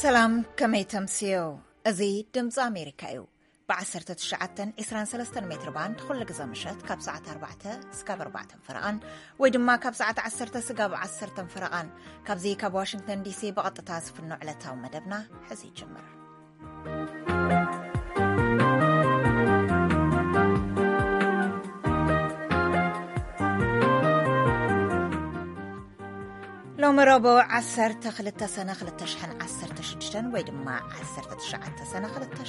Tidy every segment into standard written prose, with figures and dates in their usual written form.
سلام كمي تمسيو أزي دمز أمريكايو بعسرة تشعتن 23 متر باند خل قزمشت كاب ساعة 4 سكاب 4 فرقان ويدما كاب ساعة 10 سكاب 10 فرقان كاب زي كاب واشنطن دي سي بقط تاسف النوعلة ومدبنا حزي جمر لو مرابو 10 سنة 10 ويدما 10 سنة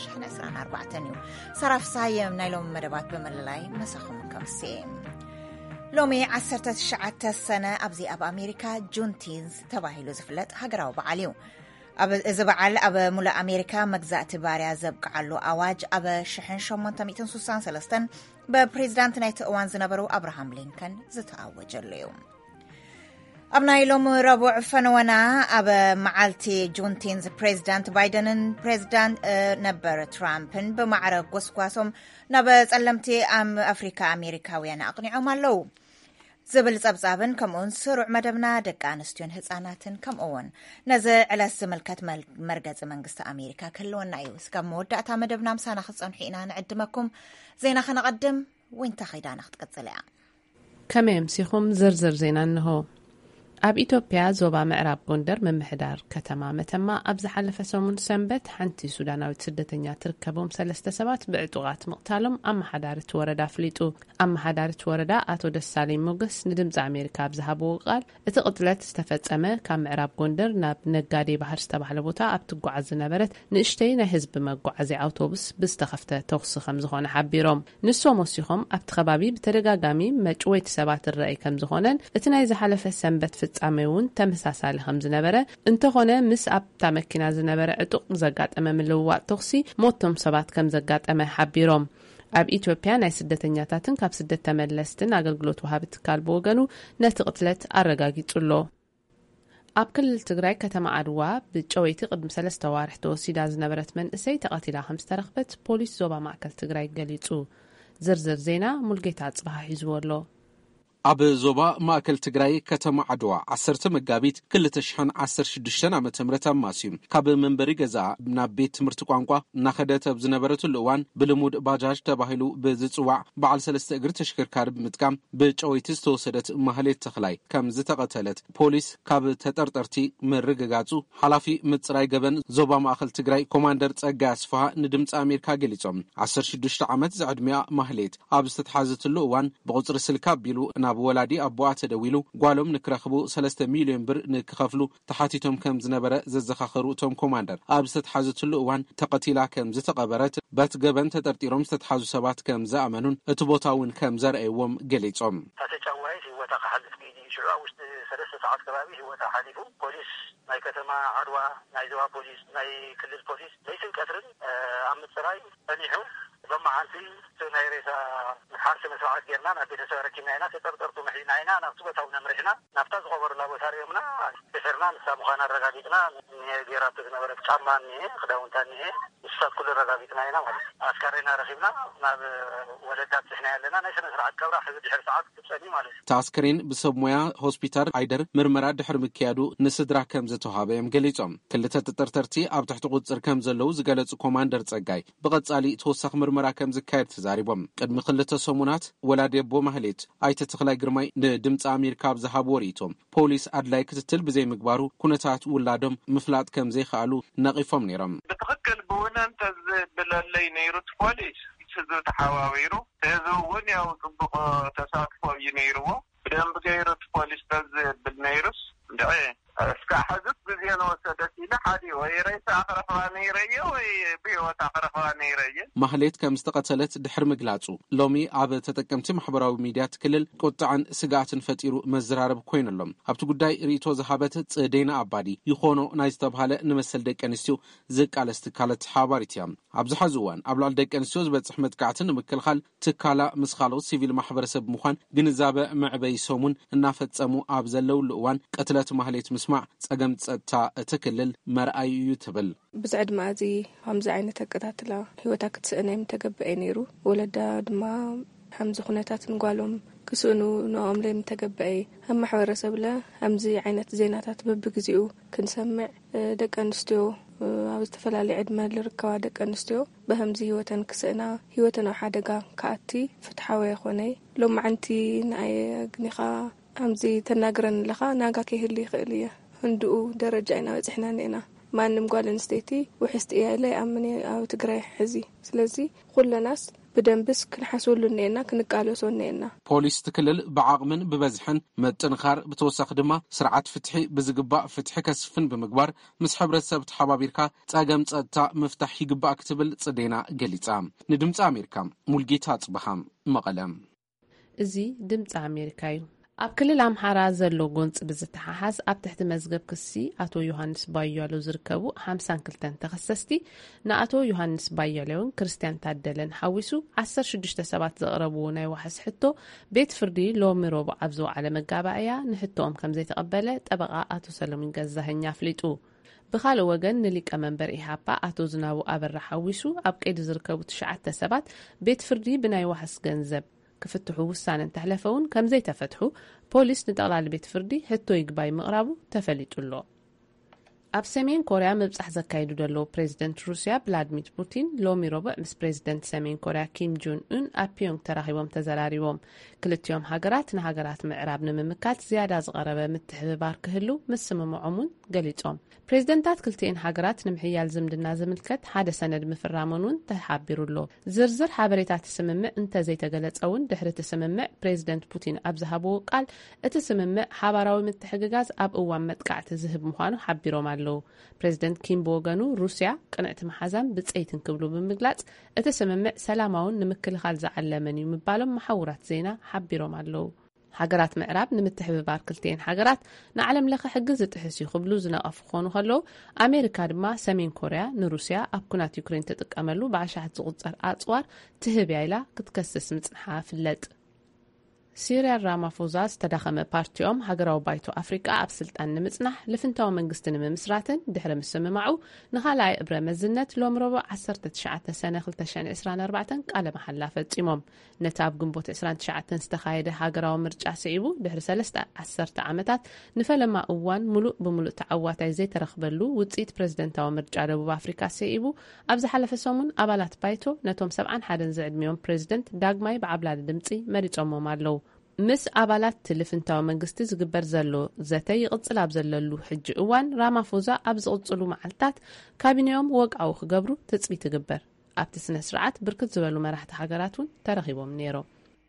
24 صرف صايم نايلوم مدبات بمللاي مسخهم كمسيم لومي 10 سنة أبزي أب أمريكا جونتينز تباهيلو زفلت هقراو بعليو إذا بعل أب مولا أمريكا مجزاء تباريا زبق علو أواج أب شحن شومان تميتن سوسان سلستن ببريزيدانت نايت أوان زنبرو أبراهام لينكن زتأوج اليوم أبناي لوم ربع فنونا أب معالتي جونتينز بريزيدانت بايدن بريزيدانت نبر ترامبن بمعرق قسقاسهم نبز ألمتي أم أفريكا أمريكاويان أقنعوا مالو زبل صبصابن كمون سرع مدبنا دقانستيون هصاناتن كمون نزع على السملكات مرغز منغست أمريكا كلون نايوس كموداتا مدبنا مسانا خصنحينا نعدمكم زينا خنقدم وين تخيدا نختقصليا كميم سيخم زرزر زينا انه أب إثيوبيا زوبا معراب غوندر ممحدار كتما متما أبز حلف سومون سنبت حنتي سوداناوي سدتنيا تركبهم 3 سبات بعطوغات مقتالهم أما حدارة وردا فليتو أما حدارة وردا أتو دسالي موغس ندمز أمريكا بزهابو قال اتقتلت استفتسمه كان معراب غوندر ناب نقادي بحر استباح لبوتا أبتقو عز نبرت نشتين هزب مقو عزي أوتوبس بستخفته توخص خمزخون حبيروم نسو موسيخم أبتخبابي بترقاقامي مجويت سبات الرأي كمزخونن اتنايز حلف سنبت عميون تمساسال خمز نبرة انتخونه مس أب تمكنا زنبرة عطق زقات أمام اللواء تخصي موتهم سبات كم زقات أمام حبيروم أب إثيوبيا ناي سدتنياتاتن كاب سدت تملستن أقلقلوت وهابت كالبوغنو نتقتلت أرقاقي تقلو أب كل تقراي كتما عدوا بجويتي قدم 3 وارح توسيدا زنبرت من إسي تقاتلا 5 رغبت بوليس زوبا معكل تقراي قليتو زرزر زينا ملقيتات صباح يزورلو أب زوبا ماكل تجراي كتم عدوا 10 مقابيت كل تشحن 16 عام تمرة ماسيم كاب منبري جزاء بنبيت مرتقانقوا ناخدت بزنبرة الأوان بالمود باجاج تباهلو بزتصواع بعل 3 اجر تشكركار بمتقام بجويتس توسدت محليت تخلاي كم زتقتلت بوليس كاب تطرطرتي مرغغاصو حلافي مصراي جبن زوبا ماكل تجراي كوماندر صقا اسفا ندمص امريكا جليصوم 16 عامت زعدميا محليت اب استحازت الأوان بقصر سلكا بيلو بولادي أبوات دويلو قالوا نكرخبو 3 مليون بر نكخفلو تحاتيتهم كم زنبرة ززخخرو توم كوماندر أبست حازت اللوان تقتيلا كم زتقبرت باتقبن تترتيرهم ستحازو سبات كم زأمنون اتبوتاون كم زرأيوم قليتهم تتجوائز هو تحدث بيدي شرع وش 3 ساعات كبابي هو تحدثه بوليس ناي كتما عدوى ناي زوا بوليس ناي كل البوليس ليس الكثرين عم السراي أنيحو بما عنتي سنيريسا حارس مساعد جرنا نبي تساركنا هنا تطرطرتو محينا هنا نفتو نمرحنا نفتز غبر لا بثاريمنا بسرنا نسامخنا رغابيتنا نيرات نبرك شامان ني خداونتاني الصاد كل رغابيتنا هنا عسكرنا رخيبنا ما ولدات احنا لنا نشن سرعه كبره حزب دحر ساعات تبصني مالك تاسكرين بسمويا هوسبيتال ايدر مرمرا دحر مكيادو نسدرا كم زتوهابيم ገሊጾም ክልተ ተጠርጠርቲ ኣብ ትሕቲ ቁጽር ከም ዘለው ዝገለጹ ኮማንደር ጸጋይ ብቐጻሊ ተወሳኺ ምርመራ ከም ዝካየድ ተዛሪቦም ቅድሚ ክልተ ሰሙናት ወላዲ ኣቦ ማህሌት ኣይተ ተኽላይ ግርማይ ንድምፂ ኣሜሪካ ብዝሃብ ወሪቶም ፖሊስ ኣድላይ ክትትል ብዘይ ምግባሩ ኩነታት ውላዶም ምፍላጥ ከም ዘይኽኣሉ ነቒፎም ነይሮም ብትኽክል ብወናን ተዝብለለይ ነይሩት ፖሊስ ስዙ ተሓዋዊሩ ተዝውን ያው ጽቡቕ ተሳትፎ እዩ ነይርዎ ብደንብ ገይሩት ፖሊስ ተዝብል ነይሩስ እንደይ እስካ حزب بزيانه وسدتينا حدي ويريت اخرفاني ريه وبيوت اخرفاني ريه ማህሌት ከም ዝተቀተለት ድሕር ምግላጹ ሎሚ ኣብ ተጠቀምቲ ማሕበራዊ ሚድያ ትክልል ቁጥዓን ስጋትን ፈጢሩ መዝራረብ ኮይነሎም ኣብቲ ጉዳይ ሪቶ ዘሃበት ጽዴና አባዲ ይኾኖ ናይ ዝተባሃለ ንመሰል ደቀንስትዮ ዝቃለስት ካለት ሓባሪትያ ኣብዝሓ ዝዋን ኣብ ላዕሊ ደቀንስትዮ ዝበጽሕ መጥቃዕትን ምክልኻል ትካላ ምስኻሎ ሲቪል ማሕበረሰብ ምዃን ግንዛበ ምዕበይ ሰሙን እናፈጸሙ ኣብ ዘለው ልእዋን ቀትለት ማህሌት ምስማዕ ጸገም ጸጥታ እትክልል መርአይ እዩ ትብል بزعد مازي همزة عينة كتاتلا هوتك تسأنيم تقبئي نيرو ولدا دما همزة خناتات نقالهم كسونو نوم ليم تقبئي هم محور سبلا همزي عينة زيناتات ببقزيو كنسمع دك أنستيو ኣብ ዝተፈላለዩ ዕድመ ዝርከባ ደቂ ኣንስትዮ በህምዚ ህይወተን ክስእና ህይወተን ኣብ ሓደጋ ከኣቲ ፍትሓዊ ይኾነ ሎማዓንቲ ናይ ግኒኻ ኣምዚ ተናግረን ለኻ ናጋ ከይህሊ ይኽእል እየ ህንድኡ ደረጃ ኢና በፂሕና ነና ማንም ጓል ኣንስተይቲ ውሕስቲ እያ ኢለ ይኣምን ኣብ ትግራይ ሕዚ ስለዚ ኩለናስ ብደንብስ ክንሓስወሉ ነና ክንቃለሶ ነና ፖሊስ ትክልል ብዓቕምን ብበዝሕን መጥንኻር ብተወሳኺ ድማ ስርዓት ፍትሒ ብዝግባእ ፍትሒ ከስፍን ብምግባር ምስ ሕብረተሰብ ተሓባቢርካ ጸገም ጸጥታ ምፍታሕ ይግባእ ክትብል ጽዴና ገሊጻ ንድምፂ ኣሜሪካ ሙልጌታ ጽበኻም መቐለም እዚ ድምፂ ኣሜሪካ እዩ ኣብ ክልል ኣምሓራ ዘሎ ጎንጽ ብዝተሓሓዝ ኣብ ትሕቲ መዝገብ ክሲ ኣቶ ዮሃንስ ባያለው ዝርከቡ 52 ተኸሰስቲ ንኣቶ ዮሃንስ ባያለውን ክርስቲያን ታደለን ሓዊሱ 16 ሰባት ዘቕረብዎ ናይ ዋሕስ ሕቶ ቤት ፍርዲ ሎሚ ረቡዕ ኣብ ዝወዓለ መጋባእያ ንሕቶኦም ከም ዘይተቐበለ ጠበቓ ኣቶ ሰለሞን ገዛኸኛ ኣፍሊጡ ብኻልእ ወገን ንሊቀ መንበር ኢሃፓ ኣቶ ዝናቡ ኣበራ ሓዊሱ ኣብ ቀይዲ ዝርከቡ 9 ሰባት ቤት ፍርዲ ብናይ ዋሕስ ገንዘብ ክፍትሑ ውሳነ እንተሕለፈውን ከም ዘይተፈትሑ ፖሊስ ንጠቕላሊ ቤት ፍርዲ ሕቶ ይግባይ ምቕራቡ ተፈሊጡሎ ኣብ ሰሜን ኮርያ ምብጻሕ ዘካይዱ ደለው ፕሬዚደንት ሩስያ ቭላድሚር ፑቲን ሎሚ ረቡዕ ምስ ፕሬዚደንት ሰሜን ኮርያ ኪም ጆን ኡን ኣብ ፒዮንግ ተራኺቦም ተዘራሪቦም ክልቲኦም ሃገራት ንሃገራት ምዕራብ ንምምካት ዝያዳ ዝቐረበ ምትሕብባር ክህሉ ምስምምዖምን ገሊጾም ፕሬዚደንታት ክልቲአን ሃገራት ንምሕያል ዝምድና ዝምልከት ሓደ ሰነድ ምፍራሞን ተሓቢሩሎ ዝርዝር ሓበሬታት ስምምዕ እንተዘይተገለጸውን ድሕሪ ስምምዕ ፕሬዚደንት ፑቲን ኣብ ዝሃብዎ ቃል እቲ ስምምዕ ሓባራዊ ምትሕግጋዝ ኣብ እዋን መጥቃዕቲ ዝህብ ምዃኑ ሓቢሮም አለው ፕሬዚደንት ኪም ቦገኑ ሩስያ ቅንዕቲ መሓዛን ብጽይትን ክብሉ ብምግላጽ እቲ ስምምዕ ሰላማውን ንምክልኻል ዝዓለመን እዩ ምባሎም መሓውራት ዜና ሓቢሮም አለው ሃገራት ምዕራብ ንምትሕብባር ክልቲአን ሃገራት ንዓለም ለኸ ሕጊ ዝጥሕስ ይኽብሉ ዝነቐፉ ኾኑ ከለዉ ኣሜሪካ ድማ ሰሜን ኮርያ ንሩስያ ኣብ ኩናት ዩክሬን ተጥቀመሉ ብዓሻት ዝቝጸር ኣጽዋር ትህብያ ኢላ ክትከስስ ምጽንሓ ፍለጥ ሲሪያል ራማፎዛ ዝተዳኸመ ፓርቲኦም ሃገራዊ ባይቶ ኣፍሪቃ ኣብ ስልጣን ንምጽናሕ ልፍንታዊ መንግስቲ ንምምስራትን ድሕሪ ምስምማዑ ንኻልኣይ እብረ መዝነት ሎሚ ረቡዕ 19 ሰነ 2024 ቃለ መሓላ ፈጺሞም ነቲ ኣብ ግንቦት 29 ዝተኻየደ ሃገራዊ ምርጫ ስዒቡ ድሕሪ 13 ዓመታት ንፈለማ እዋን ሙሉእ ብምሉእ ተዓዋታይ ዘይተረኽበሉ ውጽኢት ፕሬዚደንታዊ ምርጫ ደቡብ ኣፍሪካ ስዒቡ ኣብ ዝሓለፈ ሰሙን ኣባላት ባይቶ ነቶም 71 ዝዕድሚዮም ፕሬዚደንት ዳግማይ ብዓብላሊ ድምፂ መሪጾሞም ኣለው ምስ ኣባላት ትልፍንታዊ መንግስቲ ዝግበር ዘሎ ዘተ ይቕጽል ኣብ ዘለሉ ሕጂ እዋን ራማፎዛ ኣብ ዝቕጽሉ መዓልታት ካቢኔኦም ወግዓዊ ክገብሩ ተጽቢት ይግበር ኣብቲ ስነ ስርዓት ብርክት ዝበሉ መራሕቲ ሃገራት እውን ተረኺቦም ነይሮም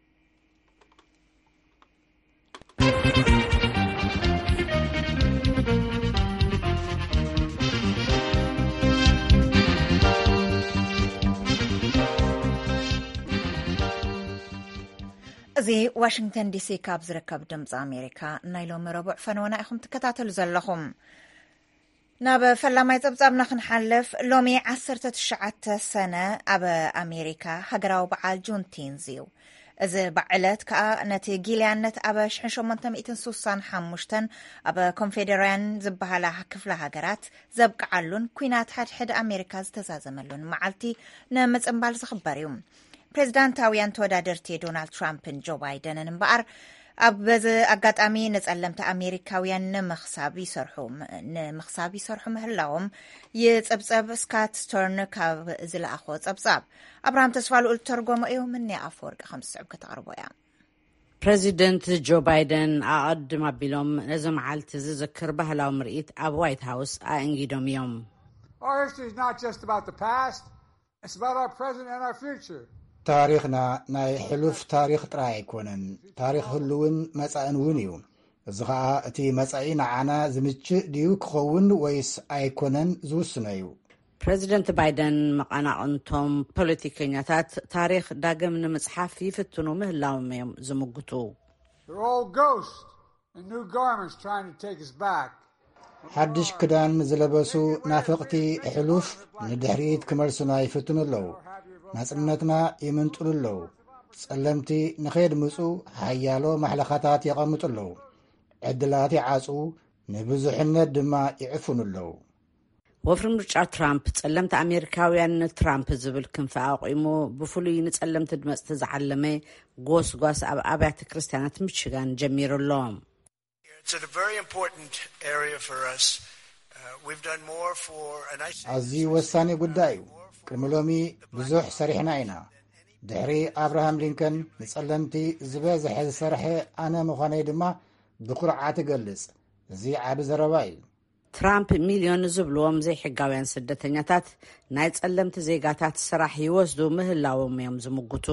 እዚ ዋሽንግተን ዲሲ ካብ ዝርከብ ድምፂ ኣሜሪካ ናይ ሎሚ ረቡዕ ፈነወና ኢኹም ትከታተሉ ዘለኹም ናብ ፈላማይ ፀብጻብና ክንሓልፍ ሎሚ 19 ሰነ ኣብ ኣሜሪካ ሃገራዊ በዓል ጁንቲንዝ እዩ እዚ በዓለት ከዓ ነቲ ጊልያነት ኣብ 1865 ኣብ ኮንፌደራያን ዝበሃላ ክፍለ ሃገራት ዘብቅዓሉን ኩናት ሓድሕድ ኣሜሪካ ዝተዛዘመሉን መዓልቲ ንምጽንባል ዝኽበር እዩ ፕሬዚዳንታውያን ተወዳደርቲ ዶናልድ ትራምፕን ጆ ባይደንን እምበኣር ኣብ በዚ ኣጋጣሚ ንጸለምቲ ኣሜሪካውያን ንምኽሳብ ይሰርሑ ምህላዎም ይጽብጸብ ስካት ስተርን ካብ ዝለኣኾ ጸብጻብ ኣብርሃም ተስፋልኡ ተርጎሞ እዩ ምንያ ኣፈወርቂ ከም ዝስዕብ ከተቕርቦ እያ ፕሬዚደንት ጆ ባይደን ኣቐድም ኣቢሎም ነዚ መዓልቲ ዝዝክር ባህላዊ ምርኢት ኣብ ዋይት ሃውስ ኣእንጊዶም እዮም ታሪኽና ናይ ሕሉፍ ታሪኽ ጥራይ ኣይኮነን ታሪኽ ህልውን መጻእን እውን እዩ እዚ ከዓ እቲ መጻኢ ንዓና ዝምችእ ድዩ ክኸውን ወይስ ኣይኮነን ዝውስኖ እዩ ፕሬዚደንት ባይደን መቐናቕንቶም ፖለቲከኛታት ታሪኽ ዳግም ንምጽሓፍ ይፍትኑ ምህላዎም እዮም ዝምግቱ ሓድሽ ክዳን ዝለበሱ ናፍቕቲ ሕሉፍ ንድሕሪት ክመልሱና ይፍትኑ ኣለዉ ናጽነትና ይምንጥሉ ኣለዉ ጸለምቲ ንኸድምፁ ሓያሎ ማሕለኻታት የቐምጡ ኣለዉ ዕድላት ይዓፁ ንብዙሕነት ድማ ይዕፍኑ ኣለዉ ወፍሪ ምርጫ ትራምፕ ጸለምቲ ኣሜሪካውያን ትራምፕ ዝብል ክንፈ ኣቑሙ ብፍሉይ ንጸለምቲ ድመጽቲ ዝዓለመ ጎስጓስ ኣብ ኣብያተ ክርስቲያናት ሚችጋን ጀሚሩ ኣሎ ኣዝዩ ወሳኒ ጉዳይ እዩ ቅድሚ ሎሚ ብዙሕ ሰሪሕና ኢና ድሕሪ ኣብርሃም ሊንከን ንጸለምቲ ዝበዝሐ ዝሰርሐ ኣነ ምዃነይ ድማ ብኩርዓት ይገልጽ እዚ ዓብ ዘረባ እዩ ትራምፕ ሚልዮን ዝብልዎም ዘይሕጋውያን ስደተኛታት ናይ ጸለምቲ ዜጋታት ስራሕ ይወስዱ ምህላዎም እዮም ዝምጉቱ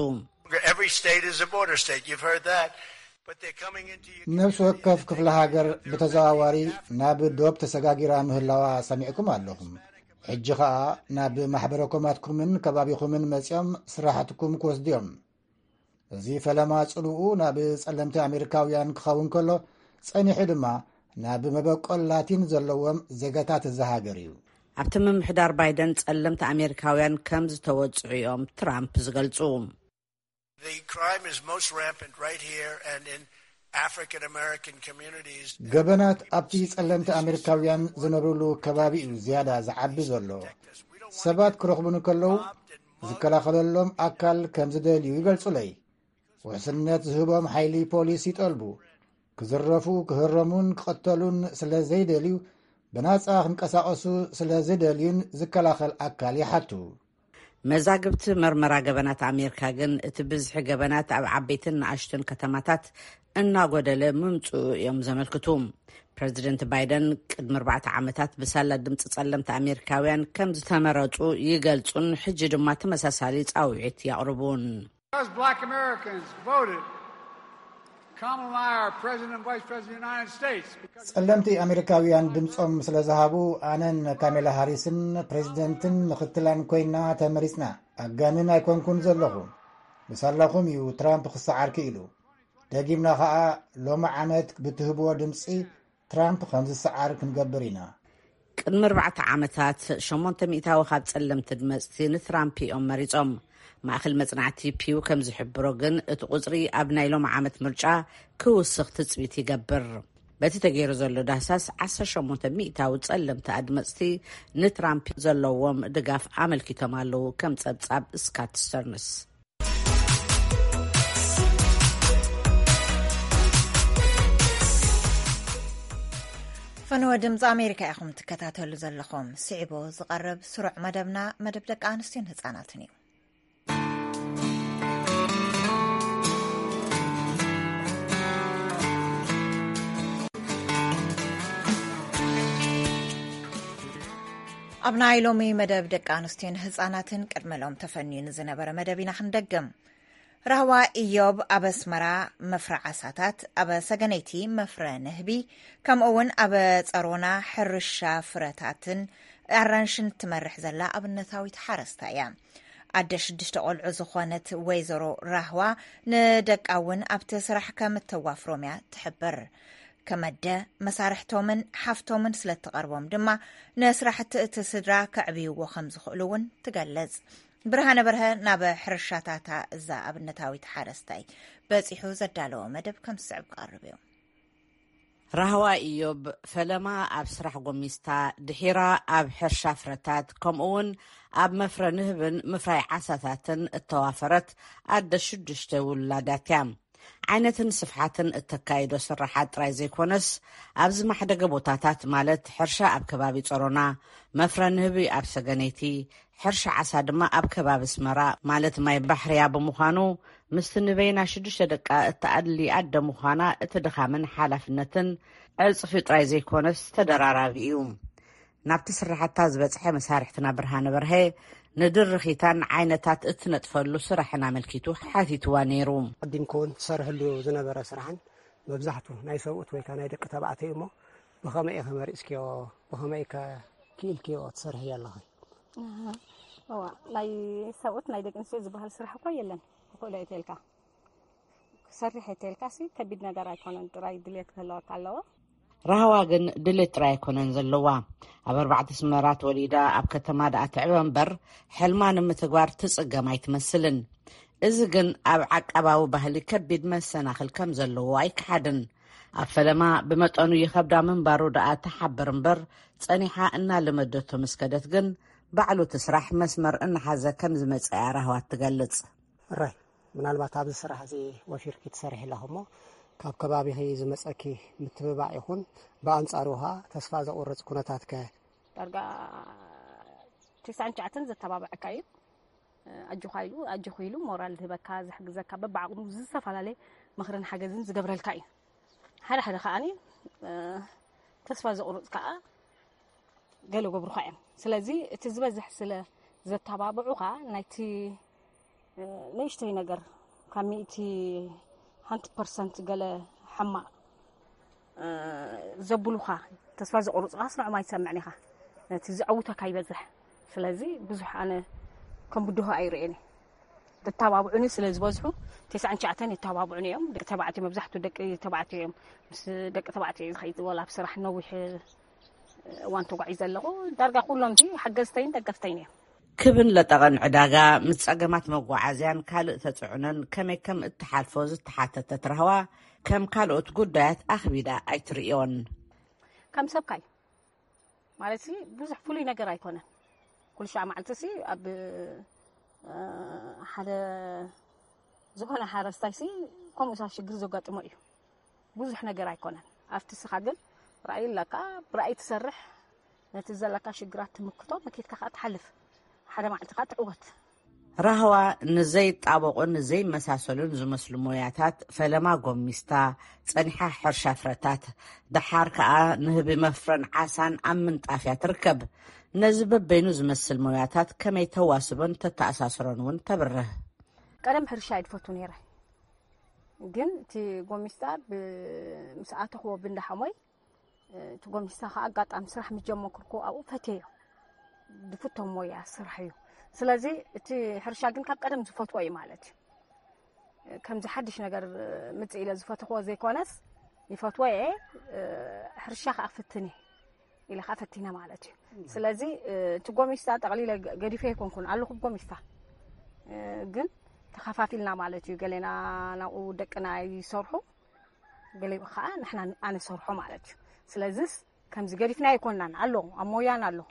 ነብሲ ወከፍ ክፍለ ሃገር ብተዘዋዋሪ ናብ ዶብ ተሰጋጊራ ምህላዋ ሰሚዕኩም ኣለኹም ሕጂ ኸዓ ናብ ማሕበረኮማትኩምን ከባቢኹምን መጺኦም ስራሕትኩም ክወስድዮም እዚ ፈለማ ጽልኡ ናብ ጸለምቲ ኣሜሪካውያን ክኸውን ከሎ ጸኒሑ ድማ ናብ መበቆል ላቲን ዘለዎም ዜጋታት ዝሃገር እዩ ኣብቲ ምምሕዳር ባይደን ጸለምቲ ኣሜሪካውያን ከም ዝተወጽዑ እዮም ትራምፕ ዝገልጹ ገበናት ኣብቲ ጸለምቲ ኣሜሪካውያን ዝነብሩሉ ከባቢ እዩ ዝያዳ ዝዓቢ ዘሎ ሰባት ክረኽቡን ከለዉ ዝከላኸለሎም ኣካል ከም ዝደልዩ ይገልጹለይ ውሕስነት ዝህቦም ሓይሊ ፖሊስ ይጠልቡ ክዝረፉ ክህረሙን ክቐተሉን ስለ ዘይደልዩ ብናጻ ክንቀሳቐሱ ስለ ዝደልዩን ዝከላኸል ኣካል ይሓቱ መዛግብቲ መርመራ ገበናት ኣሜሪካ ግን እቲ ብዝሒ ገበናት ኣብ ዓበይትን ንኣሽትን ከተማታት እናጎደለ ምምጽኡ እዮም ዘመልክቱ ፕሬዚደንት ባይደን ቅድሚ 4 ዓመታት ብሳላ ድምፂ ጸለምቲ ኣሜሪካውያን ከም ዝተመረጹ ይገልጹን ሕጂ ድማ ተመሳሳሊ ጻውዒት ያቕርቡን ጸለምቲ ኣሜሪካውያን ድምፆም ስለ ዝሃቡ ኣነን ካሜላ ሃሪስን ፕሬዚደንትን ምኽትላን ኮይና ተመሪጽና ኣጋንን ኣይኮንኩን ዘለኹ ብሳላኹም እዩ ትራምፕ ክሰዓርኪ ኢሉ ደጊምና ኸዓ ሎሚ ዓመት ብትህብዎ ድምፂ ትራምፕ ከም ዝሰዓር ክንገብር ኢና ቅድሚ 4 ዓመታት 800 ካብ ጸለምቲ ድመጽቲ ንትራምፕ እዮም መሪጾም ማእኸል መጽናዕቲ ፒው ከም ዝሕብሮ ግን እቲ ቁጽሪ ኣብ ናይ ሎም ዓመት ምርጫ ክውስኽ ትጽቢት ይገብር በቲ ተገይሩ ዘሎ ዳህሳስ 1800 ጸለምቲ ኣድመጽቲ ንትራምፕ ዘለዎም ድጋፍ ኣመልኪቶም ኣለዉ ከም ጸብጻብ ስካት ስተርንስ ፈነወ ድምፂ ኣሜሪካ ኢኹም ትከታተሉ ዘለኹም ስዒቦ ዝቐርብ ስሩዕ መደብና መደብ ደቂ ኣንስትዮን ህጻናትን እዩ ኣብ ናይ ሎሚ መደብ ደቂ ኣንስትዮን ህጻናትን ቅድመሎም ተፈኒዩ ዝነበረ መደብ ኢና ክንደግም ራህዋ ኢዮብ ኣብ ኣስመራ መፍረ ዓሳታት ኣብ ሰገነይቲ መፍረ ንህቢ ከምኡውን ኣብ ጸሮና ሕርሻ ፍረታትን ኣራንሽን ትመርሕ ዘላ ኣብነታዊት ሓረስታ እያ ኣደ 6 ቆልዑ ዝኾነት ወይዘሮ ራህዋ ንደቃውን ኣብቲ ስራሕ ከም እተዋፍሮም እያ ትሕብር ከመደ መሳርሕቶምን ሓፍቶምን ስለተቐርቦም ድማ ንስራሕቲ እቲ ስድራ ከዕብይዎ ከም ዝኽእሉ እውን ትገልጽ ብርሃነ በርሀ ናብ ሕርሻታታ እዛ ኣብነታዊት ሓረስታይ በፂሑ ዘዳለዎ መደብ ከም ዝስዕብ ቀርብ እዩ ራህዋ ኢዮብ ፈለማ ኣብ ስራሕ ጎሚስታ ድሒራ ኣብ ሕርሻ ፍረታት ከምኡውን ኣብ መፍረ ንህብን ምፍራይ ዓሳታትን እተዋፈረት ኣደ 6 ውላዳት እያ ዓይነትን ስፍሓትን እተካይዶ ስራሓት ጥራይ ዘይኮነስ ኣብ ዝማሕደገ ቦታታት ማለት ሕርሻ ኣብ ከባቢ ጸሮና መፍረ ንህቢ ኣብ ሰገነይቲ ሕርሻ ዓሳ ድማ ኣብ ከባቢ ኣስመራ ማለት ማይ ባሕርያ ብምዃኑ ምስቲ ንበይና 6 ደቃ እተኣድሊ ኣደ ምዃና እቲ ድኻምን ሓላፍነትን ዕፅፊ ጥራይ ዘይኮነስ ተደራራቢ እዩ ናብቲ ስራሕታ ዝበፅሐ መሳርሕትና ብርሃነ በርሀ ንድርኺታን ዓይነታት እትነጥፈሉ ስራሕና መልኪቱ ሓቲትዋ ነይሩ ቅድም ክውን ትሰርሕሉ ዝነበረ ስራሕን መብዛሕትኡ ናይ ሰብኡት ወይ ናይ ደቂ ተባዕትዮ እሞ ብኸመይ ከመሪፅክዮ ብኸመይ ክኢልክዮ ትሰርሕ ኣለኸ ናይ ሰብኡት ናይ ደቂ ኣንስትዮ ዝበሃል ስራሕ እኮ የለን ክእሎ እተልካ ክሰርሕ እተልካ ከቢድ ነገር ኣይኮነን ጥራይ ድሌት ክህልወካ ኣለዎ ራህዋ ግን ድሌት ጥራይ ኣይኮነን ዘለዋ ኣብ 4 ስመራት ወሊዳ ኣብ ከተማ ዳኣ ትዕበ እምበር ሕልማ ንምትግባር ትጽገም ኣይትመስልን እዚ ግን ኣብ ዓቀባዊ ባህሊ ከቢድ መሰናኽል ከም ዘለዎ ኣይክሓድን ኣብ ፈለማ ብመጠኑ ይኸብዳ ምንባሩ ዳኣ ተሓብር እምበር ጸኒሓ እናለመደቶ መስከደት ግን ባዕሉ ትስራሕ መስመር እናሓዘ ከም ዝመጽያ ራህዋ ትገልጽ ራይ ምናልባት ኣብዚ ስራሕ እዚ ወፊርኪ ትሰርሕ ኢላ እሞ ካብ ከባቢ ዝመፀኪ ምትብባዕ ይኹን ብኣንጻሩሃ ተስፋ ዘቁርጽ ኩነታት درجة 99 زتبابع كايب أجو خيلو مورال هبكا زحجزكا ببعض زسف على لي مخرن حاجزين زجبر الكاي هذا خاني تسفى زقرط كا قالوا قبر خايم سلازي تزبزح سلا زتبابعو خا نايتي ليشتي نجر كميتي 100% قال حما زبلوخا تسفى زقرط أسرع ما يسمعني خا تزعوتها كاي بزح سلازي بزح أنا كم بدوها أيريني تتابعوني سلز بزحو 99 يتابعوني يوم دك تبعتي مبزحتو دك تبعتي يوم بس دك تبعتي خيط ولا بصراحة نوح وانتو قاعد يزلقوا درجة كلهم تي حجزتين دقفتين كبن لطغن عداغا متصقمات مغعازيان كالو تطعنن كم التحالفوز التحاتة ترهوا كم كالوت قدات أخبيدا أيتريون كم سبكاي مالتي بزح فولي نقر أيكونا كل شيء معلتسي أب حدا زخنا حارستايسي كم وساش جرزو قط مايو بزح نقر أيكونا أفتس خادل رأي لك برأي تسرح نتزلك شجرات مكتوب ما كيف كخات حلف حدا معلتقات عوت رهوا نزي طابقو نزي مساسلون زمسلو موياتات فلما قوميستا صنحا حرشافرتات دحار كا نهبي مفرن عسان أمن طافيا تركب نزب بينو زمسل موياتات كما يتواسبون تتأساسرون ون تبره قدم حرشايد فوتو نيره جن تي قوميستا بمساعته هو بند حموي تي قوميستا خاقات أم سرح مجمو كركو أو فتيو دفتو مويا سرحيو سلازي تي حرشاجن كاب قدم زفوتو أي مالتي كم زحدش نجر متى إلى زفوتو زي كونس يفوتو أي حرشاخ أفتني إلى خافتنا مالتي سلازي تقوم يستعد قليلا قدي فيه كون على قوم يستع جن تخافاتنا مالتي قالنا أنا ودكنا يصرحوا قالي خا نحن أنا صرحوا مالتي سلازي كم زقدي فينا يكوننا علو أمويان علو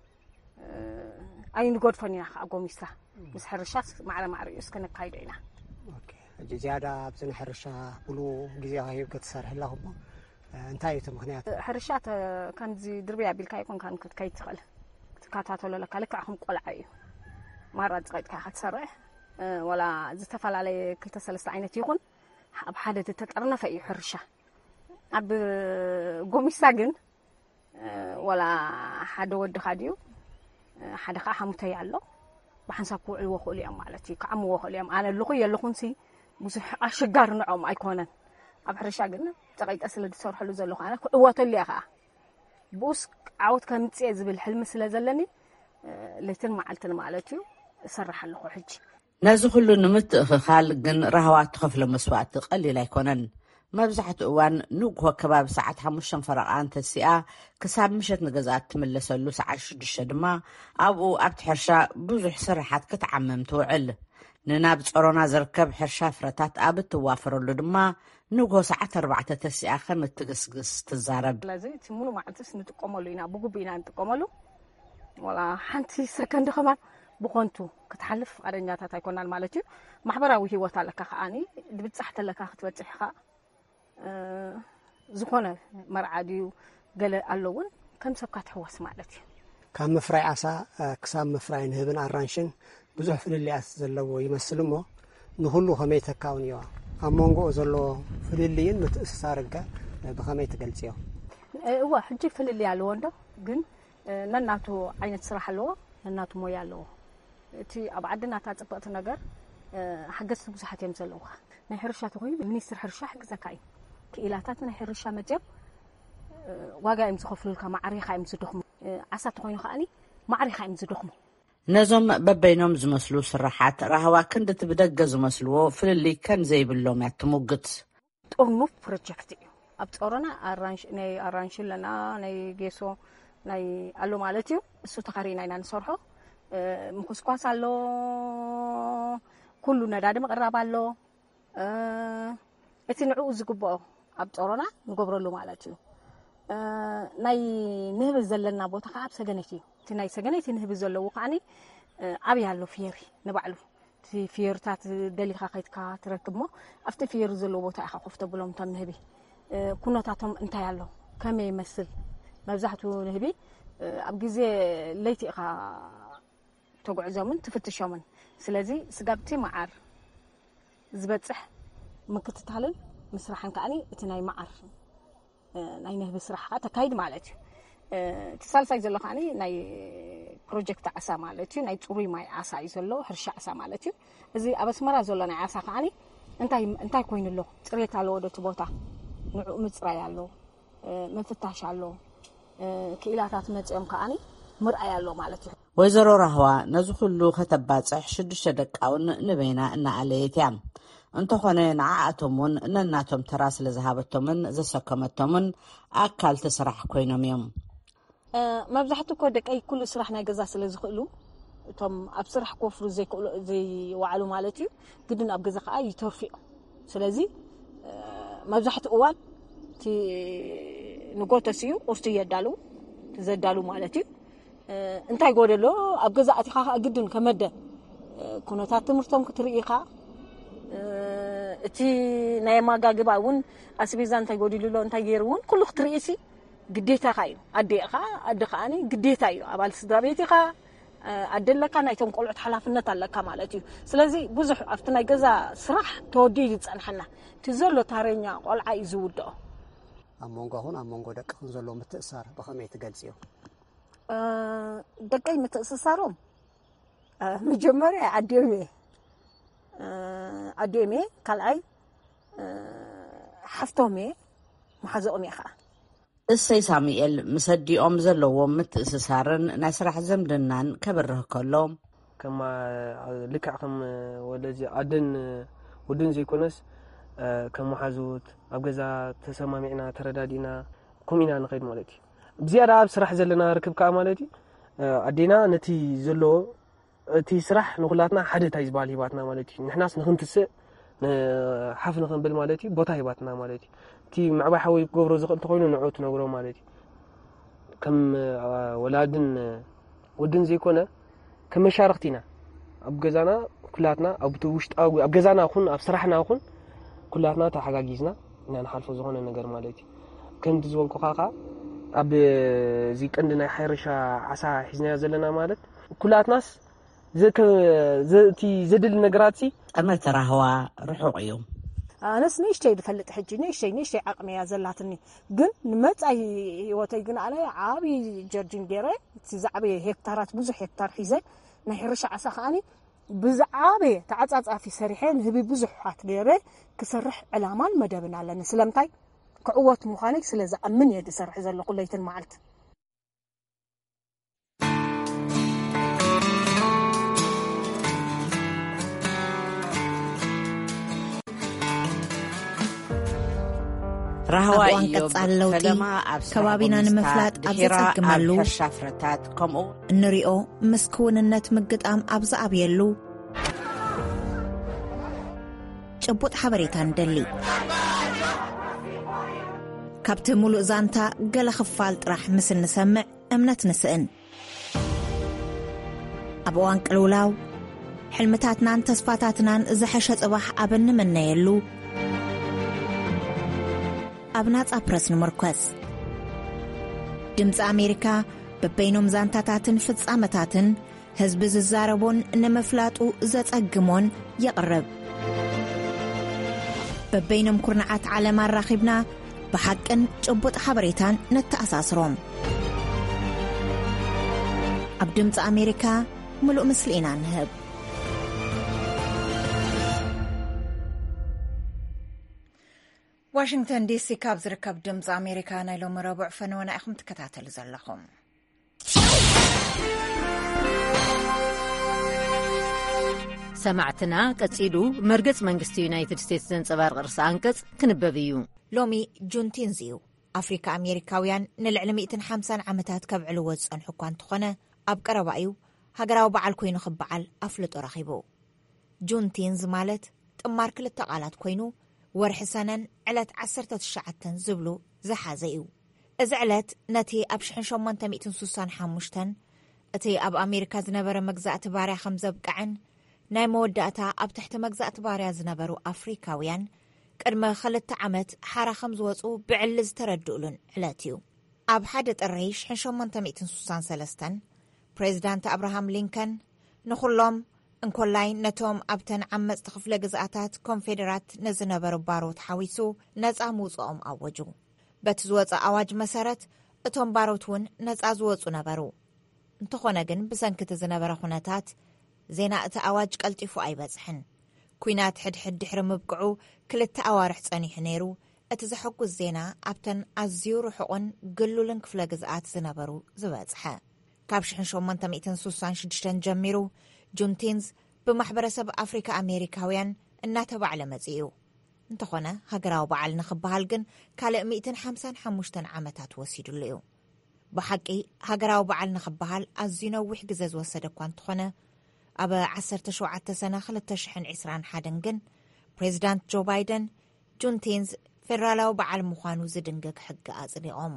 أي نقول فنينا أقوم يستع بس حرشاس مع رئيس كنا قايدينا أوكي زيادة بزن حرشة بلو جزيها هي كتسرح لهم انتهيت مخنيات حرشات كان زي دربي بالكاي كون كان كاي تخل تكاتاتو لك لكعهم قلعي مرة تقيت كاخ تسرح ولا زتفل على كلتا سلسة عينت يكون بحادة تتقرنا في حرشة أب قومي ساقن ولا حدا ود خاديو حدا خاحة متيالو بحنساكو الوخو اليوم مالتي كعمو وخو اليوم أنا اللقية اللقنسي بزح أشجار نعم أيكونن أب حرشة قلنا تقيت أسل دي صورح له زلوخ أنا قوات اللي أخا بوس عود كان تسيز بالحلم سلا زلني ليتن معلتن مالتيو سرح له حجي نازو كله نمت خال جن رهوات تخف لمسوات قليلا يكونن ما بزحت اوان نوق كباب ساعه 5 فرقان تسيا كساب مشت نغزات تملسلو ساعه 6 دما ابو ابت حرشا بزح سرحات كتعمم توعل نناب صرونا زركب حرشا فرتات ابت توافرلو دما نوغو ساعه 4 تسيا خن تغسغس تزارب لازم تمنو معلتس نتقملو ينا بغبينا نتقملو ولا حنتي سكند خمان بخونتو كتحلف قرنياتات يكونال مالتي محبراوي هيوت لك خاني دبصحت لك ختبصحخا زخونه مرعاديو قال اللون كم سبكات حواس مالتي كم مفراي عسا كسام مفراي نهبن ارانشن بزح فللياس زلو يمسلمو نهلو خميت كاونيو امونغو زلو فلليين متسارقا بخميت قلصيو هو حجي فللي يالو وندو ግን ነናቱ አይነት ስራ አለው ነናቱ ሞያ አለው እቲ አብዓድና ታጽበጥ ነገር حجز ብዙሓት እዮም ዘለውኻ ናይ ሕርሻ ተቆይ ሚኒስትር ሕርሻ ሕግዘካይ ክኢላታት ናይ ሕርሻ መጀብ ዋጋ እዮም ዝኸፍሉልካ ማዕሪኻ እዮም ዝድኽሙ ዓሳ ተቆይኑ ኸኣኒ ማዕሪኻ እዮም ዝድኽሙ ነዞም በበይኖም ዝመስሉ ስራሓት ራህዋ ክንድ ትብደገ ዝመስልዎ ፍልሊ ከም ዘይብሎም ያትሙግት ጦርኑ ፕሮጀክት እዩ ኣብ ጾሮና ኣራንሽ ለና ናይ ጌሶ ናይ አሎ ማለት እዩ እሱ ተኻሪና ኢና ንሰርሖ ምኩስኳስ አሎ ኩሉ ነዳዲ መቅረብ አሎ እቲ ንዑ ዝግበኦ ኣብ ጾሮና ንገብረሉ ማለት እዩ ናይ ንህብ ዘለና ቦታ ካብ ሰገነቲ እቲ ናይ ሰገነቲ ንህብ ዘለዎ ኻኒ ኣብ ያሎ ፊየሪ ንባዕሉ እቲ ፊየርታት ደሊኻ ከይትካ ትረክብሞ ኣብቲ ፊየር ዘለዎ ቦታ ኢኻ ኮፍተ ብሎም ተም ንህቢ ኩነታቶም እንታይ አሎ ከመይ ይመስል መብዛሕቱ ንህቢ ኣብ ግዜ ለይቲኻ ተጓዕዞምን ትፍትሾምን ስለዚ ስጋብቲ መዓር ዝበጽሕ ምክትታልን ምስራሕን ከኣኒ እቲ ናይ መዓር ናይ ነህቢ ስራሕካ ተካይድ ማለት እዩ ተሳልሳይ ዘሎ ከኣኒ ናይ ፕሮጀክት ዓሳ ማለት እዩ ናይ ጽሩይ ማይ ዓሳ እዩ ዘሎ ሕርሻ ዓሳ ማለት እዩ እዚ ኣብ ኣስመራ ዘሎ ናይ ዓሳ ከኣኒ እንታይ ኮይኑሎ ጽሬት ኣለዎ ዶ ቦታ ንዑ ምጽራይ ኣሎ መፍታሽ ኣሎ ክኢላታት መጽኦም ከኣኒ ምርኣይ ኣሎ ማለት እዩ ወይዘሮ ራህዋ ነዚ ኩሉ ከተባጽሕ 6 ደቃውን ንበይና እናኣለየት እያ እንተኾነ ንዓኣቶምን ነናቶም ተራ ስለ ዝሃበቶምን ዘሰከመቶምን ኣካል ተስራሕ ኮይኖም እዮም መብዛሕትኡ እኮ ደቀይ ኩሉ ስራሕ ናይ ገዛ ስለ ዝኽእሉ እቶም ኣብ ስራሕ ኮፍሩ ዘይክእሉ ዘይዋዕሉ ማለት እዩ ግድን ኣብ ገዛ ከዓ ይተርፊኡ ስለዚ መብዛሕትኡ እዋን እቲ ንጎተስዩ ቁርሲ የዳሉ ዘዳሉ ማለት እዩ እንታይ ጎደሎ ኣብ ገዛ ኣቲኻ ግድን ከመደ ኩነታት ትምህርቶም ክትርኢኻ እቲ ናይ ማጋግባ እውን ኣስቤዛ እንታይ ጎዲሉሎ እንታይ ገይሩውን ኩሉ ክትርኢሲ ግዴታኻ እዩ ኣዴኻኒ ግዴታ እዩ ኣባል ስድራ ቤትኻ ኣደለካ ናይቶም ቆልዑት ሓላፍነት ኣለካ ማለት እዩ ስለዚ ብዙሕ ኣብቲ ናይ ገዛ ስራሕ ተወዲድ ይጸንሐና እቲ ዘሎ ታረኛ ቆልዓ እዩ ዝውድኦ ኣብ መንጎኹን ኣብ መንጎ ደቅኹን ዘሎ ምትእስሳር ብኸመይ ትገልጽዮ ደቀይ ምትእስሳሮም መጀመርያ ኣዴሜ ካልኣይ ሓፍቶሜ ማሓዘኦም እየ ከዓ እሰይ ሳሙኤል ምሰዲኦም ዘለዎም ምትእስሳርን ናይ ስራሕ ዘምድናን ከበርህ ከሎ ከማ ልክዕ ከም ወለዚ ኣደን ወድን ዘይኮነስ ከም ማሓዙት ኣብ ገዛ ተሰማሚዕና ተረዳዲና ኮሚና ንኸይድ ማለት እዩ ብዝያዳ ኣብ ስራሕ ዘለና ርክብ ከዓ ማለት እዩ ኣዴና ነቲ ዘሎ እቲ ስራሕ ንኹላትና ሓደ ታይ ዝበሃል ሂባትና ማለት እዩ ንሕናስ ንኽንትስእ ሓፍ ንኽንብል ማለት እዩ ቦታ ሂባትና ማለት እዩ እቲ ምዕባይ ሓዊ ክገብሮ ዝኽእል እንተኮይኑ ንዑ ትነግሮ ማለት እዩ ከም ወላድን ወድን ዘይኮነ ከም መሻርክቲ ኢና ኣብ ገዛና ኩላትና ኣብ ውሽጣዊ ኣብ ገዛናኹን ኣብ ስራሕናኹን ኩላትና ተሓጋጊዝና ኢና ንሓልፎ ዝኾነ ነገር ማለት እዩ ከምቲ ዝበልኩ ከዓ ኣብ እዚ ቀንዲ ናይ ሕርሻ ዓሳ ሒዝናዮ ዘለና ማለት ኩላትናስ ዘቲ ዘድል ነገራት ጠመት ራህዋ ርሑቕ እዩ ኣነስ ንእሽተይ ድፈልጥ ሕጂ ንእሽተይ ዓቕሚያ ዘላትኒ ግን ንመጻኢ ህይወተይ ግን ኣነ ዓብዪ ጀርጂን ገይረ እቲ ዛዕበየ ሄክታራት ብዙሕ ሄክታር ሒዘ ናይ ሕርሻ ዓሳ ከኣኒ ብዛዕበየ ተዓጻጻፊ ሰሪሐ ንህቢ ብዙሓት ገይረ ክሰርሕ ዕላማን መደብን ኣለኒ ስለምንታይ ክዕወት ምዃነይ ስለ ዝኣምን እየ ዝሰርሕ ዘለኹ ለይትን መዓልቲ ራህዋ ቀጻለውቲ ከባቢና ንምፍላጥ ኣብ ዝጸግመሉ ሕርሻፍረታት ከምኡ እንሪኦ ምስክውንነት ምግጣም ኣብ ዝኣብየሉ ጭቡጥ ሓበሬታ ንደሊ ካብቲ ሙሉእ ዛንታ ገለ ክፋል ጥራሕ ምስ እንሰምዕ እምነት ንስእን ኣብ እዋን ቅልውላው ሕልምታትናን ተስፋታትናን ዝሐሸ ጽባሕ ኣብ እንመነየሉ ኣብ ናጻ ፕረስ ንምርኮስ ድምፂ ኣሜሪካ በበይኖም ዛንታታትን ፍጻመታትን ህዝቢ ዝዛረቦን ንምፍላጡ ዘጸግሞን ይቕርብ በበይኖም ኩርናዓት ዓለም ኣራኺብና ብሓቅን ጭቡጥ ሓበሬታን ነተኣሳስሮም ኣብ ድምፂ ኣሜሪካ ምሉእ ምስሊ ኢና ንህብ ዋሽንግተን ዲሲ ካብ ዝርከብ ድምፂ ኣሜሪካ ናይ ሎሚ ረቡዕ ፈነወና ኢኹም ትከታተሉ ዘለኹም ሰማዕትና ቀጺሉ መርገጽ መንግስቲ ዩናይትድ ስቴትስ ዘንጸባርቕ ርእሲ አንቀጽ ክንበብ እዩ ሎሚ ጁንቲንዝ እዩ ኣፍሪካ ኣሜሪካውያን ንልዕሊ 150 ዓመታት ከብዕልዎ ዝጸንሑ እኳ እንተኾነ ኣብ ቀረባ እዩ ሃገራዊ በዓል ኮይኑ ክበዓል ኣፍልጦ ረኺቡ ጁንቲንዝ ማለት ጥማር ክልተ ቃላት ኮይኑ ወርሒ ሰነን ዕለት 19 ዝብሉ ዝሓዘ እዩ እዚ ዕለት ነቲ ኣብ 1865 እቲ ኣብ ኣሜሪካ ዝነበረ መግዛእቲ ባርያ ከም ዘብቅዕን ናይ መወዳእታ ኣብ ትሕቲ መግዛእቲ ባርያ ዝነበሩ ኣፍሪካውያን ቅድመ 2 ዓመት ሓራ ከም ዝወፁ ብዕሊ ዝተረድኡሉን ዕለት እዩ ኣብ ሓደ ጥሪ 1863 ፕሬዚዳንት ኣብርሃም ሊንከን ንኹሎም እንኮላይ ነቶም ኣብተን ዓመፅቲ ክፍለ ግዝኣታት ኮንፌደራት ንዝነበሩ ባሮት ሓዊሱ ነፃ ምውፅኦም ኣወጁ። በቲ ዝወፀ ኣዋጅ መሰረት እቶም ባሮት እውን ነፃ ዝወፁ ነበሩ። እንተኾነ ግን ብሰንኪቲ ዝነበረ ኩነታት ዜና እቲ ኣዋጅ ቀልጢፉ ኣይበፅሕን። ኩናት ሕድሕድ ድሕሪ ምብቅዑ 2 ኣዋርሕ ፀኒሑ ነይሩ። እቲ ዘሐጉዝ ዜና ኣብተን ኣዝዩ ርሑቕን ግሉልን ክፍለ ግዝኣት ዝነበሩ ዝበፅሐ። ካብ 1866 ጀሚሩ ጁንቲንዝ ብማሕበረሰብ ኣፍሪካ ኣሜሪካውያን እናተባዕለ መፅኡ። እንተኾነ ሃገራዊ በዓል ንኽበሃል ግን ካልእ 155 ዓመታት ወሲዱሉ እዩ። ብሓቂ ሃገራዊ በዓል ንኽበሃል ኣዝዩ ነዊሕ ግዜ ዝወሰደ እኳ እንተኾነ ኣብ 17 ሰነ 2021 ግን ፕሬዚዳንት ጆ ባይደን ጁንቲንዝ ፌደራላዊ በዓል ምዃኑ ዝድንግግ ሕጊ ኣጽዲቖም።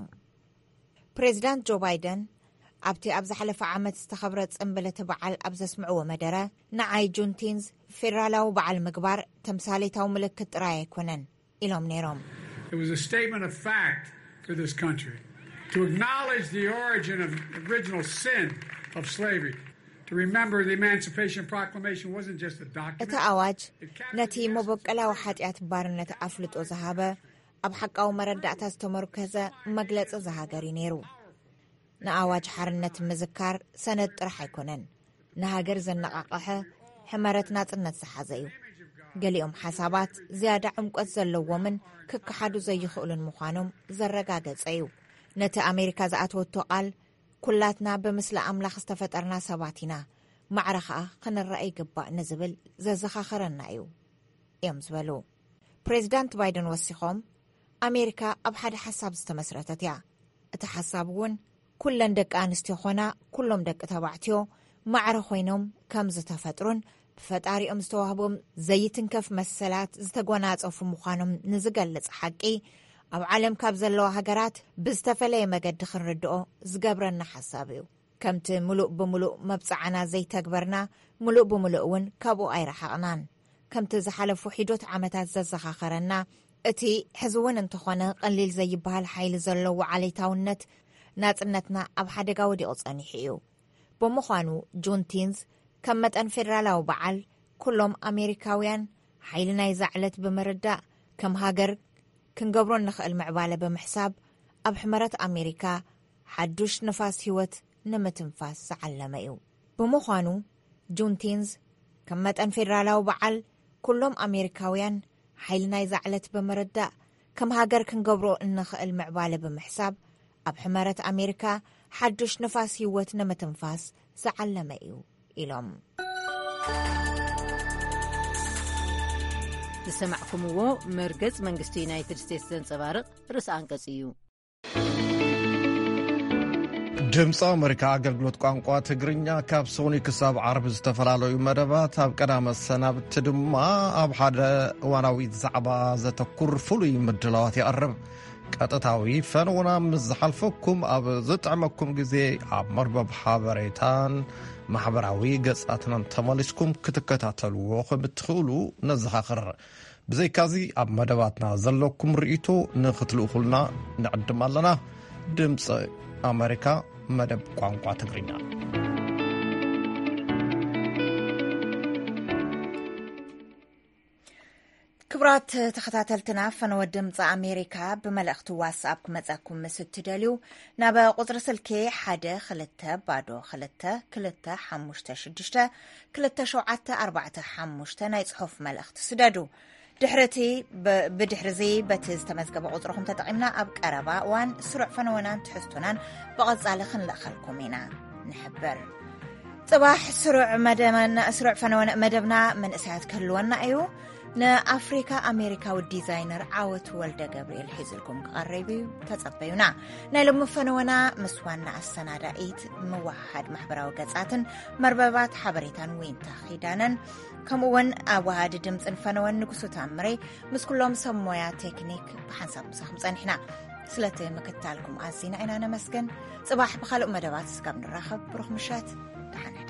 ፕሬዚዳንት ጆ ባይደን ኣብቲ ኣብ ዝሓለፈ ዓመት ዝተኸብረ ጽምብለቲ በዓል ኣብ ዘስምዕዎ መደረ ንዓይ ጁንቲንዝ ፌደራላዊ በዓል ምግባር ተምሳሌታዊ ምልክት ጥራይ ኣይኮነን ኢሎም ነይሮም። It was a statement of fact for this country to acknowledge the origin of original sin of slavery. To remember the Emancipation Proclamation wasn't just a document. እቲ ኣዋጅ ነቲ መበቀላዊ ሓጢኣት ባርነት ኣፍልጦ ዝሃበ ኣብ ሓቃዊ መረዳእታ ዝተመርከዘ መግለፂ ዝሃገር ነይሩ። ንኣዋጅ ሓርነት ምዝካር ሰነድ ጥራሕ ኣይኮነን፣ ንሃገር ዘነቓቕሐ ሕመረት ናጽነት ዝሓዘ እዩ። ገሊኦም ሓሳባት ዝያዳ ዕምቆት ዘለዎምን ክከሓዱ ዘይኽእሉን ምዃኖም ዘረጋገጸ እዩ። ነቲ ኣሜሪካ ዝኣተወቶ ቃል ኩላትና ብምስሊ ኣምላኽ ዝተፈጠርና ሰባት ኢና፣ ማዕረ ኸኣ ክንረአ ይግባእ ንዝብል ዘዘኻኽረና እዩ እዮም ዝበሉ። ፕሬዚዳንት ባይደን ወሲኾም ኣሜሪካ ኣብ ሓደ ሓሳብ ዝተመስረተት እያ። እቲ ሓሳብ እውን ኩለን ደቂ ኣንስትዮ ኾና ኩሎም ደቂ ተባዕትዮ ማዕረ ኮይኖም ከም ዝተፈጥሩን ብፈጣሪኦም ዝተዋህቦም ዘይትንከፍ መሰላት ዝተጎናጸፉ ምዃኖም ንዝገልጽ ሓቂ ኣብ ዓለም ካብ ዘለዋ ሃገራት ብዝተፈለየ መገዲ ክንርድኦ ዝገብረና ሓሳብ እዩ። ከምቲ ሙሉእ ብምሉእ መብፅዓና ዘይተግበርና ሙሉእ ብምሉእ እውን ካብኡ ኣይረሓቕናን። ከምቲ ዝሓለፉ ሒዶት ዓመታት ዘዘኻኸረና እቲ ሕዚ እውን እንተኾነ ቀሊል ዘይበሃል ሓይሊ ዘለዎ ዓሌታውነት ናጽነትና ኣብ ሓደጋ ወዲቑ ጸኒሑ እዩ። ብምዃኑ ጁንቲንዝ ከም መጠን ፌደራላዊ በዓል ኩሎም ኣሜሪካውያን ሓይሊ ናይ ዛዕለት ብምርዳእ ከም ሃገር ክንገብሮ ንኽእል ምዕባለ ብምሕሳብ ኣብ ሕመረት ኣሜሪካ ሓዱሽ ንፋስ ህይወት ንምትንፋስ ዝዓለመ እዩ። ብምዃኑ ጁንቲንዝ ከም መጠን ፌደራላዊ በዓል ኩሎም ኣሜሪካውያን ሓይሊ ናይ ዛዕለት ብምርዳእ ከም ሃገር ክንገብሮ እንኽእል ምዕባለ ብምሕሳብ ኣብ ሕመረት ኣሜሪካ ሓዱሽ ንፋስ ህይወት ንምትንፋስ ዝዓለመ እዩ ኢሎም። ዝሰማዕኩምዎ መርገጽ መንግስቲ ዩናይትድ ስቴትስ ዘንጸባርቕ ርእሲ አንቀጽ እዩ። ድምፂ ኣሜሪካ ኣገልግሎት ቋንቋ ትግርኛ ካብ ሶኒ ክሳብ ዓርቢ ዝተፈላለዩ መደባት ኣብ ቀዳመ ሰናብቲ ድማ ኣብ ሓደ እዋናዊ ዛዕባ ዘተኩር ፍሉይ ምድላዋት ይቐርብ። ቀጥታዊ ፈንውና ምስ ዝሓልፈኩም ኣብ ዝጥዕመኩም ግዜ ኣብ መርበብ ሓበሬታን ማሕበራዊ ገጻትናን ተመሊስኩም ክትከታተልዎ ከም እትኽእሉ ነዘኻኽር። ብዘይካዚ ኣብ መደባትና ዘለኩም ርእይቶ ንኽትልእኹልና ንዕድም ኣለና። ድምፂ ኣሜሪካ መደብ ቋንቋ ትግርኛ። ክብራት ተኸታተልትና ፈነወ ድምፂ ኣሜሪካ ብመልእኽቲ ዋትስኣፕ ክመፀኩም ምስ እትደልዩ ናብ ቁፅሪ ስልኪ 1-256-274-5 ናይ ጽሑፍ መልእኽቲ ስደዱ። ብድሕሪዚ በቲ ዝተመዝገበ ቁፅርኩም ተጠቒምና ኣብ ቀረባ እዋን ስሩዕ ፈነወናን ትሕዝቶናን ብቐጻሊ ክንለእኸልኩም ኢና ንሕብር። ጽባሕ ስሩዕ ፈነወና መደብና መንእሰያት ክህልወና እዩ። ንኣፍሪካ ኣሜሪካዊ ዲዛይነር ዓወት ወልደ ገብርኤል ሒዝልኩም ክቐርብ እዩ። ተጸበዩና። ናይ ሎሚ ፈነወና ምስ ዋና ኣሰናዳኢት ምዋሓድ ማሕበራዊ ገጻትን መርበባት ሓበሬታን ወይንታ ኺዳነን ከምኡውን ኣብ ዋሃዲ ድምፅን ፈነወን ንጉሱ ታምሬ ምስ ኩሎም ሰብ ሞያ ቴክኒክ ብሓንሳብ ምሳኹም ጸኒሕና። ስለቲ ምክታልኩም ኣዝና ኢና ነመስገን። ጽባሕ ብኻልእ መደባት ስካብ ንራኸብ ብሩኽ ምሸት። ደሓንሕዳ